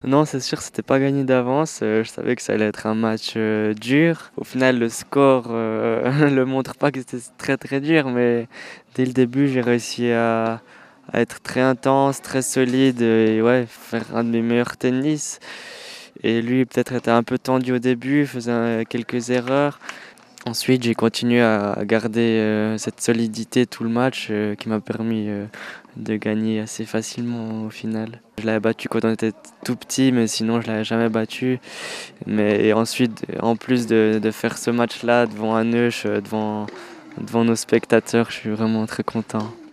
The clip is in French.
Non, c'est sûr, c'était pas gagné d'avance. Je savais que ça allait être un match dur. Au final, le score le montre pas que c'était très très dur, mais dès le début, j'ai réussi à être très intense, très solide et ouais, faire un de mes meilleurs tennis. Et lui, peut-être était un peu tendu au début, faisait quelques erreurs. Ensuite, j'ai continué à garder cette solidité tout le match qui m'a permis de gagner assez facilement au final. Je l'avais battu quand on était tout petit, mais sinon je l'avais jamais battu. Mais et ensuite, en plus de faire ce match-là devant un devant nos spectateurs, je suis vraiment très content.